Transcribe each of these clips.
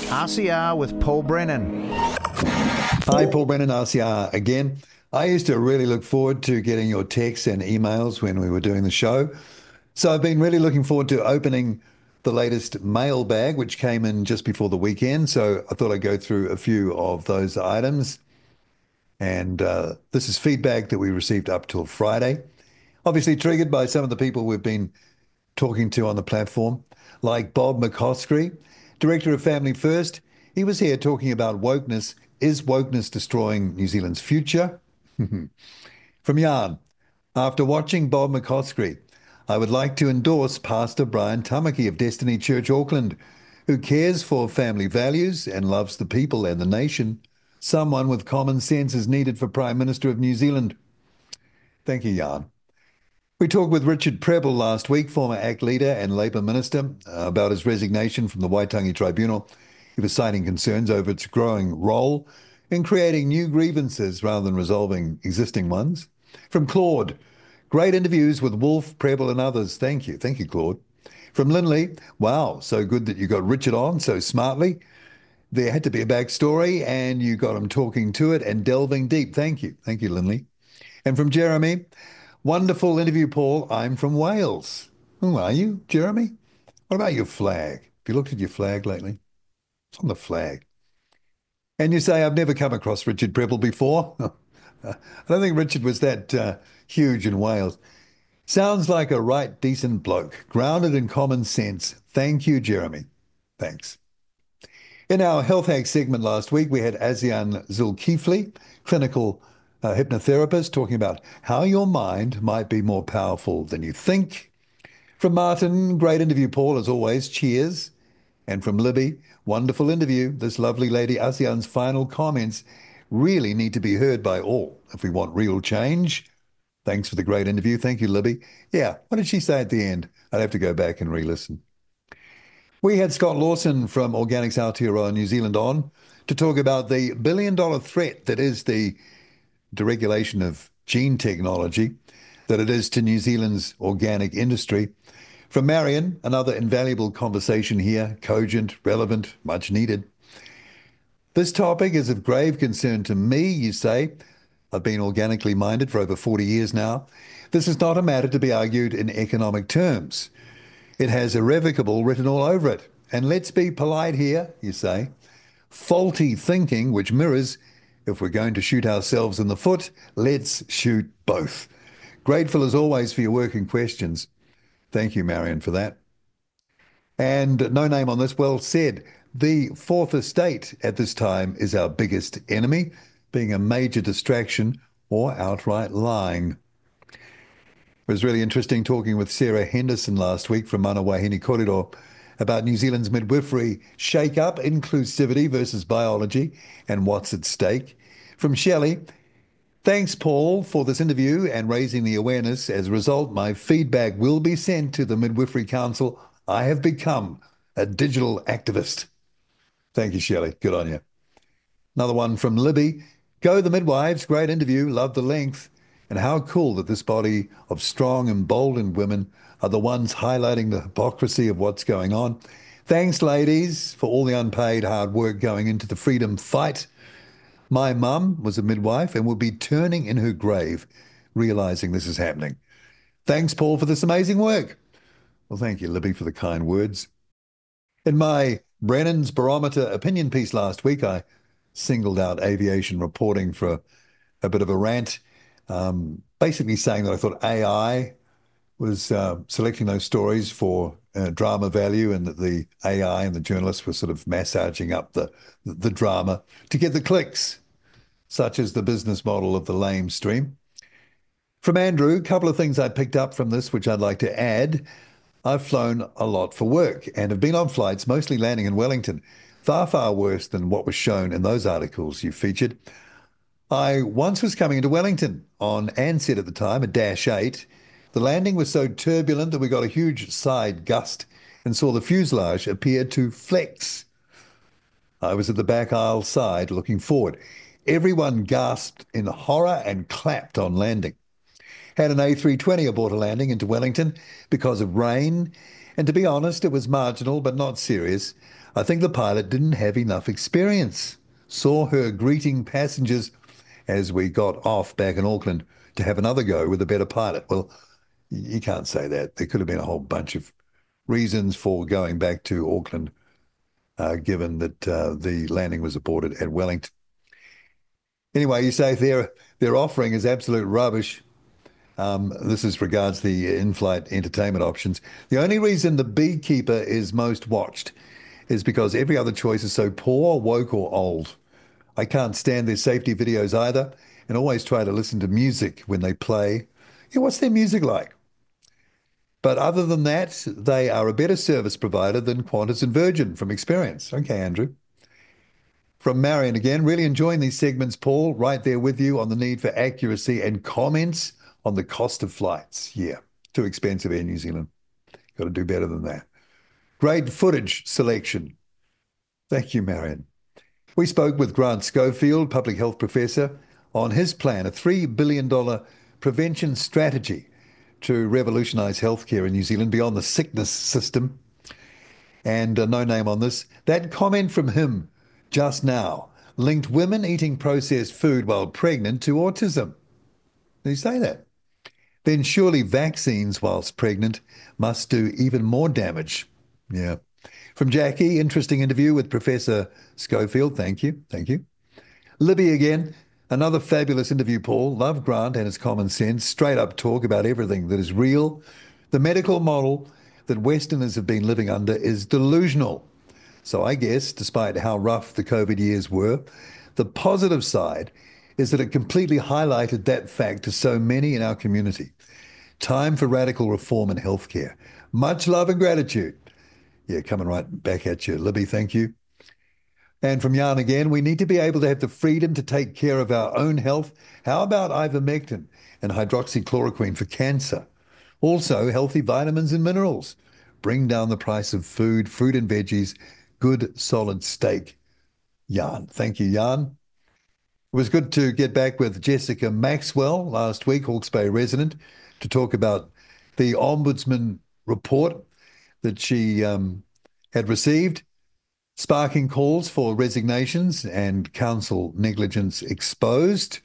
RCR with Paul Brennan. Hi, Paul Brennan, RCR again. I used to really look forward to getting your texts and emails when we were doing the show. So I've been really looking forward to opening the latest mailbag, which came in just before the weekend. So I thought I'd go through a few of those items. And this is feedback that we received up till Friday. Obviously triggered by some of the people we've been talking to on the platform, like Bob McCoskrie, director of Family First. He was here talking about wokeness. Is wokeness destroying New Zealand's future? From Jan, after watching Bob McCoskrie, I would like to endorse Pastor Brian Tamaki of Destiny Church Auckland, who cares for family values and loves the people and the nation. Someone with common sense is needed for Prime Minister of New Zealand. Thank you, Jan. We talked with Richard Prebble last week, former ACT leader and Labour minister, about his resignation from the Waitangi Tribunal. He was citing concerns over its growing role in creating new grievances rather than resolving existing ones. From Claude, great interviews with Wolf, Prebble and others. Thank you. Thank you, Claude. From Linley, wow, so good that you got Richard on so smartly. There had to be a backstory and you got him talking to it and delving deep. Thank you. Thank you, Linley. And from Jeremy, wonderful interview, Paul. I'm from Wales. Who are you, Jeremy? What about your flag? Have you looked at your flag lately? It's on the flag. And you say, I've never come across Richard Prebble before. I don't think Richard was that huge in Wales. Sounds like a right decent bloke, grounded in common sense. Thank you, Jeremy. Thanks. In our Health Hack segment last week, we had Azian Zulkifli, clinical hypnotherapist, talking about how your mind might be more powerful than you think. From Martin, great interview, Paul, as always. Cheers. And from Libby, wonderful interview. This lovely lady, Asian's final comments really need to be heard by all if we want real change. Thanks for the great interview. Thank you, Libby. Yeah, what did she say at the end? I'd have to go back and re-listen. We had Scott Lawson from Organics Aotearoa New Zealand on to talk about the billion-dollar threat that is the deregulation of gene technology, that it is to New Zealand's organic industry. From Marion, another invaluable conversation here, cogent, relevant, much needed. This topic is of grave concern to me, you say. I've been organically minded for over 40 years now. This is not a matter to be argued in economic terms. It has irrevocable written all over it. And let's be polite here, you say. Faulty thinking, which mirrors, if we're going to shoot ourselves in the foot, let's shoot both. Grateful as always for your work and questions. Thank you, Marion, for that. And no name on this, well said. The fourth estate at this time is our biggest enemy, being a major distraction or outright lying. It was really interesting talking with Sarah Henderson last week from Mana Wahine Korero about New Zealand's midwifery shake-up, inclusivity versus biology, and what's at stake. From Shelley, thanks, Paul, for this interview and raising the awareness. As a result, my feedback will be sent to the Midwifery Council. I have become a digital activist. Thank you, Shelley. Good on you. Another one from Libby. Go the midwives. Great interview. Love the length. And how cool that this body of strong, emboldened women are the ones highlighting the hypocrisy of what's going on. Thanks, ladies, for all the unpaid hard work going into the freedom fight. My mum was a midwife and will be turning in her grave, realising this is happening. Thanks, Paul, for this amazing work. Well, thank you, Libby, for the kind words. In my Brennan's Barometer opinion piece last week, I singled out aviation reporting for a bit of a rant, basically saying that I thought AI was selecting those stories for drama value and that the AI and the journalists were sort of massaging up the drama to get the clicks, such as the business model of the lame stream. From Andrew, a couple of things I picked up from this, which I'd like to add. I've flown a lot for work and have been on flights, mostly landing in Wellington, far, far worse than what was shown in those articles you featured. I once was coming into Wellington on Ansett at the time, a Dash 8. The landing was so turbulent that we got a huge side gust and saw the fuselage appear to flex. I was at the back aisle side looking forward. Everyone gasped in horror and clapped on landing. Had an A320 aboard a landing into Wellington because of rain, and to be honest, it was marginal but not serious. I think the pilot didn't have enough experience. Saw her greeting passengers as we got off back in Auckland to have another go with a better pilot. Well, you can't say that. There could have been a whole bunch of reasons for going back to Auckland, given that the landing was aborted at Wellington. Anyway, you say their offering is absolute rubbish. This is regards the in-flight entertainment options. The only reason the Beekeeper is most watched is because every other choice is so poor, woke, or old. I can't stand their safety videos either, and always try to listen to music when they play. Yeah, what's their music like? But other than that, they are a better service provider than Qantas and Virgin from experience. Okay, Andrew. From Marion again, really enjoying these segments, Paul. Right there with you on the need for accuracy and comments on the cost of flights. Yeah, too expensive Air New Zealand. Got to do better than that. Great footage selection. Thank you, Marion. We spoke with Grant Schofield, public health professor, on his plan, a $3 billion prevention strategy to revolutionise healthcare in New Zealand beyond the sickness system. And no name on this. That comment from him just now linked women eating processed food while pregnant to autism. Did he say that? Then surely vaccines whilst pregnant must do even more damage. Yeah. From Jackie, interesting interview with Professor Schofield. Thank you. Thank you. Libby again, another fabulous interview, Paul. Love Grant and his common sense, straight up talk about everything that is real. The medical model that Westerners have been living under is delusional. So I guess, despite how rough the COVID years were, the positive side is that it completely highlighted that fact to so many in our community. Time for radical reform in healthcare. Much love and gratitude. Yeah, coming right back at you, Libby. Thank you. And from Jan again, we need to be able to have the freedom to take care of our own health. How about ivermectin and hydroxychloroquine for cancer? Also, healthy vitamins and minerals. Bring down the price of food, fruit and veggies, good solid steak. Jan. Thank you, Jan. It was good to get back with Jessica Maxwell last week, Hawke's Bay resident, to talk about the Ombudsman report that she had received, sparking calls for resignations and council negligence exposed.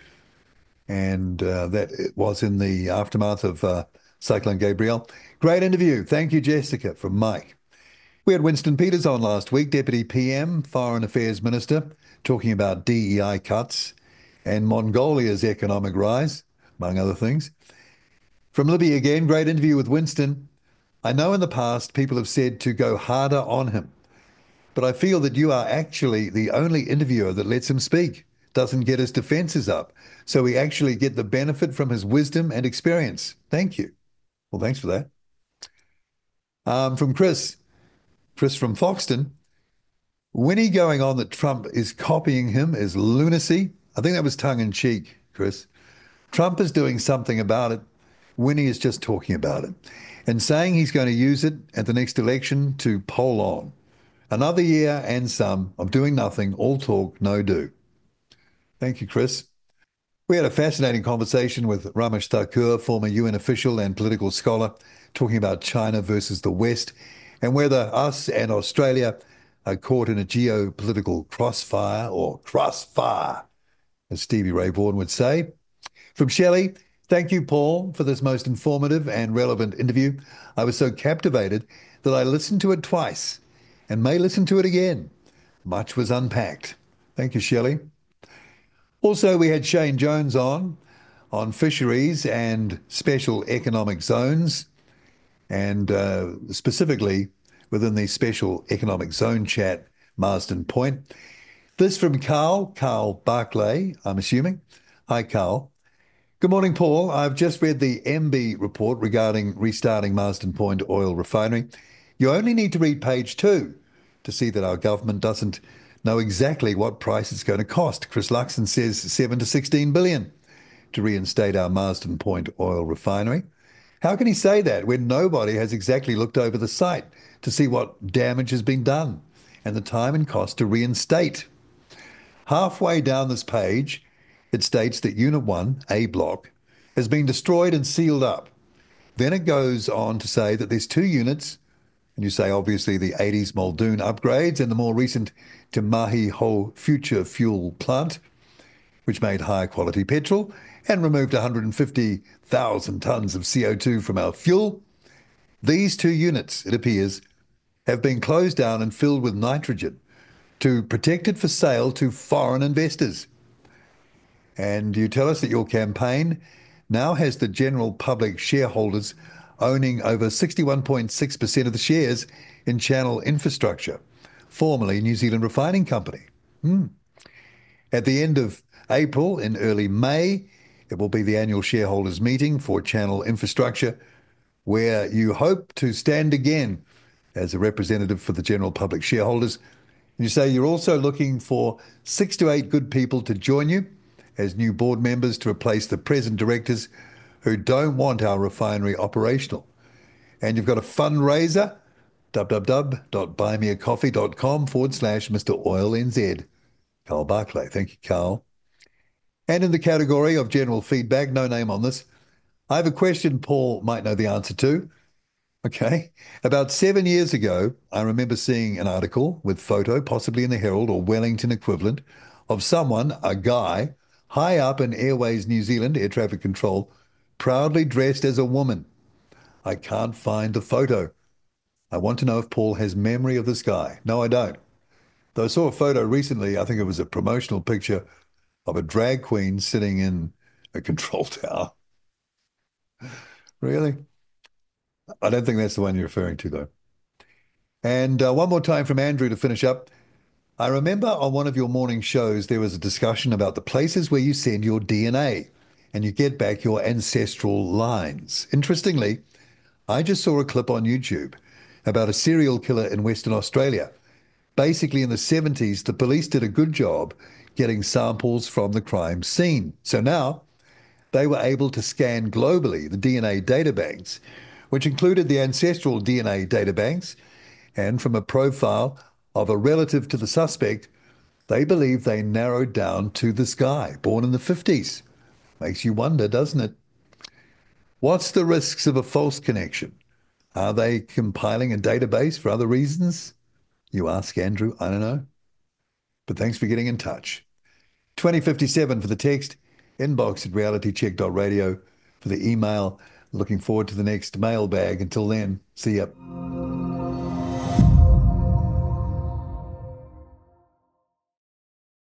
And that it was in the aftermath of Cyclone Gabrielle. Great interview. Thank you, Jessica, from Mike. We had Winston Peters on last week, Deputy PM, Foreign Affairs Minister, talking about DEI cuts and Mongolia's economic rise, among other things. From Libby again, great interview with Winston. I know in the past people have said to go harder on him, but I feel that you are actually the only interviewer that lets him speak, doesn't get his defences up, so we actually get the benefit from his wisdom and experience. Thank you. Well, thanks for that. From Chris from Foxton, Winnie going on that Trump is copying him is lunacy. I think that was tongue in cheek, Chris. Trump is doing something about it. Winnie is just talking about it and saying he's going to use it at the next election to poll on. Another year and some of doing nothing, all talk, no do. Thank you, Chris. We had a fascinating conversation with Ramesh Thakur, former UN official and political scholar, talking about China versus the West and whether us and Australia are caught in a geopolitical crossfire or crossfire, as Stevie Ray Vaughan would say. From Shelley, thank you, Paul, for this most informative and relevant interview. I was so captivated that I listened to it twice and may listen to it again. Much was unpacked. Thank you, Shelley. Also, we had Shane Jones on fisheries and special economic zones, and specifically within the special economic zone chat, Marsden Point. This from Carl Barclay, I'm assuming. Hi, Carl. Good morning, Paul. I've just read the MB report regarding restarting Marsden Point oil refinery. You only need to read page 2 to see that our government doesn't know exactly what price it's going to cost. Chris Luxon says 7 to 16 billion to reinstate our Marsden Point oil refinery. How can he say that when nobody has exactly looked over the site to see what damage has been done and the time and cost to reinstate? Halfway down this page, it states that Unit 1, A block, has been destroyed and sealed up. Then it goes on to say that there's 2 units And you say, obviously, the 80s Muldoon upgrades and the more recent Te Mahi Ho future fuel plant, which made higher quality petrol and removed 150,000 tonnes of CO2 from our fuel. These two units, it appears, have been closed down and filled with nitrogen to protect it for sale to foreign investors. And you tell us that your campaign now has the general public shareholders owning over 61.6% of the shares in Channel Infrastructure, formerly New Zealand Refining Company. At the end of April, in early May, it will be the annual shareholders meeting for Channel Infrastructure, where you hope to stand again as a representative for the general public shareholders. You say you're also looking for 6 to 8 good people to join you as new board members to replace the present directors who don't want our refinery operational. And you've got a fundraiser, www.buymeacoffee.com/Mr. Oil NZ. Carl Barclay. Thank you, Carl. And in the category of general feedback, no name on this, I have a question Paul might know the answer to. Okay. About 7 years ago, I remember seeing an article with photo, possibly in the Herald or Wellington equivalent, of someone, a guy, high up in Airways New Zealand, air traffic control, proudly dressed as a woman. I can't find the photo. I want to know if Paul has memory of this guy. No, I don't. Though I saw a photo recently, I think it was a promotional picture of a drag queen sitting in a control tower. Really? I don't think that's the one you're referring to, though. And one more time from Andrew to finish up. I remember on one of your morning shows, there was a discussion about the places where you send your DNA and you get back your ancestral lines. Interestingly, I just saw a clip on YouTube about a serial killer in Western Australia. Basically, in the 70s, the police did a good job getting samples from the crime scene. So now they were able to scan globally the DNA databanks, which included the ancestral DNA databanks, and from a profile of a relative to the suspect, they believe they narrowed down to this guy, born in the 50s. Makes you wonder, doesn't it? What's the risks of a false connection? Are they compiling a database for other reasons? You ask, Andrew. I don't know. But thanks for getting in touch. 2057 for the text, inbox at realitycheck.radio for the email. Looking forward to the next mailbag. Until then, see ya.